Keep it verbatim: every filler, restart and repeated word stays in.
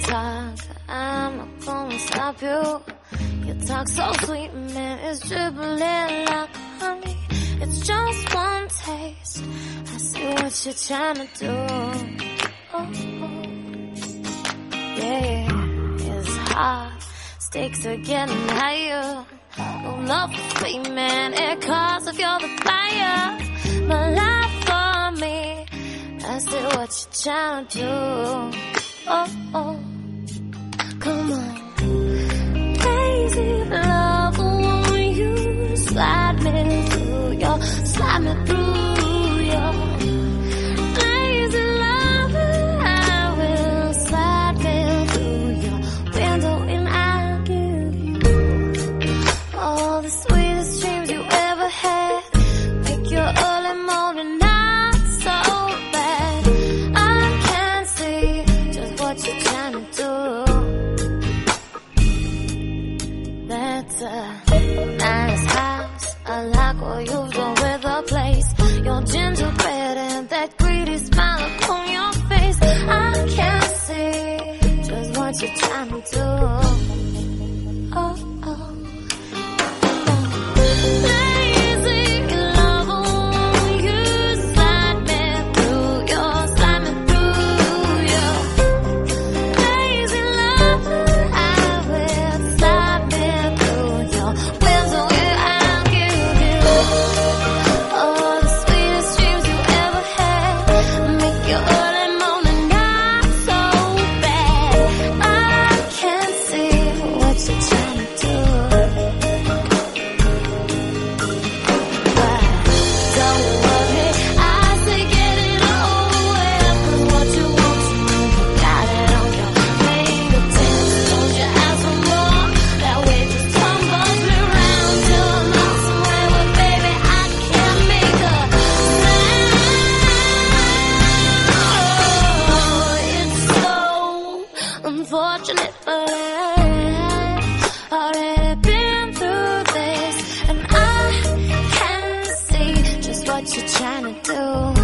talk, I'm not gonna stop you. You talk so sweet, man, it's dribbling like honey. It's just one taste, I see what you're trying to do. Oh, oh. Yeah, it's hard, stakes are getting higher. No love for free, man, it costs if you're the fire. But love for me, I see what you're trying to do. Oh, oh, come on. Crazy love, want you to slide me through your, slide me through your. Crazy love, I will slide me through your window and I'll give you all the sweetest dreams you ever had. Make your early morning not so bad. I can't see just what you're trying to do. That's a nice house, I like what you've done with the place. Your gingerbread and that greedy smile upon your face. I can't see just what you're trying to do. Oh, oh. Lazy love, won't you slide me through your, slide me through your. Lazy love, I will slide me through your window and I'll give you all the sweetest dreams you ever had. Make your early morning not so bad. I can't see what you're trying to do. But don't worry, I say get it over with. 'Cause what you want to know, you got it on your fingertips. Don't you ask for more? That way just tumbles me round till I'm out somewhere. But baby, I can't make a sound. Oh, it's so unfortunate, but I've already been through this, and I can see just what you're trying to do.